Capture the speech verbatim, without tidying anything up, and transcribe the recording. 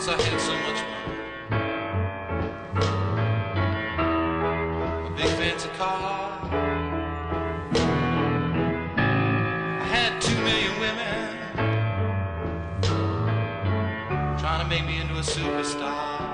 Once I had so much money, a big fancy car. I had two million women trying to make me into a superstar.